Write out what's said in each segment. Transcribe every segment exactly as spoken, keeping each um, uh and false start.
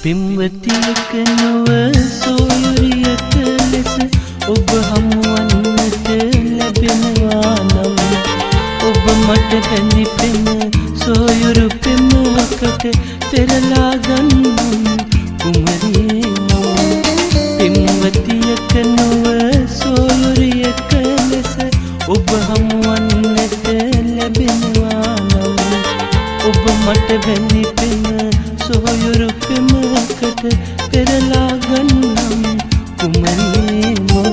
පින්වතියක නොව සොයුරියක ලෙස ඔබ හමුවන්නට ලැබෙනවා නම් ඔබ මට බැඳි පෙම සොයුරු පෙමකට පෙරලා ගන්නම් කුමරියෝ. පින්වතියක නොව සොයුරියක ලෙස ඔබ හමුවන්නට ලැබෙනවා නම් ඔබ මට බැඳි පෙම සොයුරු පෙමකට පෙරලා ගන්නම් කුමරියෝ.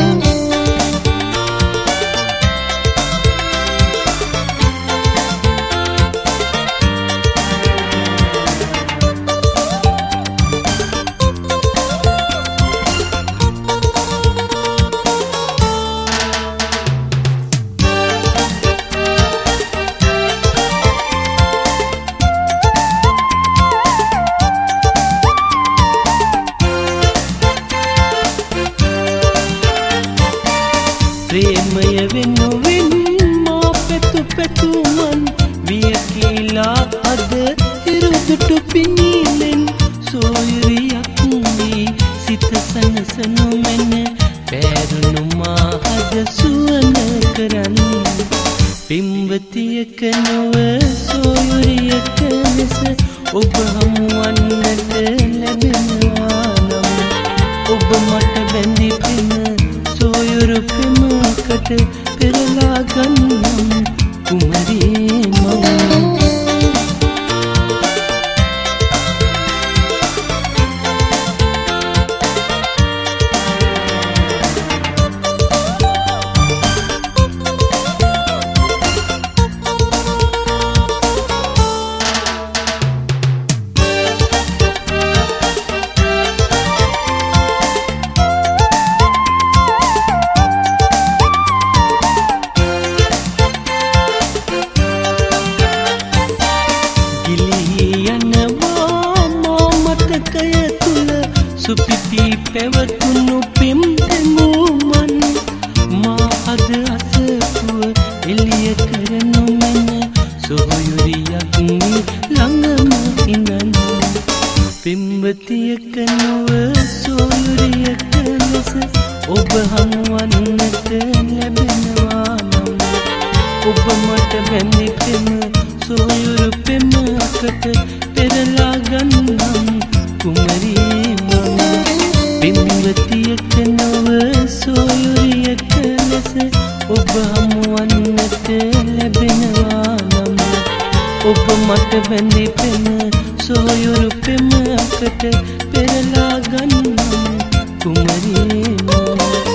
ප්‍රේමය වෙනුවෙන් මා පැතු පැතුමන් විය කියලා අද හිරුදුටු පිණිලෙන් සොයුරියක් වී සිත සනසනු මැන පැරුණු මා හද සුවන කරන්න. පින්වතියක නොව සොයුරියක ලෙස ඔබ හමුවන්නට ලැබෙනවා නම් ඔබ මට බැඳි පෙම සොයුරු පෙමකට පෙරලා ගන්නම් කුමරියෝ. සුපිති පැවතුණු පෙම් දෙමුමන් මා අද අසපුව එළිය කරනු මැන සොයුරියක් ළඟම ඉඳන්. පින්වතියක නොව සොයුරියක ලෙස ඔබ හමුවන්නට ලැබෙනවා නම් ඔබ මට බැඳි පෙම සොයුරු පෙමකට පෙරලා ගන්නම් කුමරියෝ. පින්වතියක නොව සොයුරියක ලෙස ඔබ හමුවන්නට ලැබෙනවා නම් ඔබ මට බැඳි පෙම සොයුරු පෙමකට පෙරලා ගන්නම් කුමරියෝ.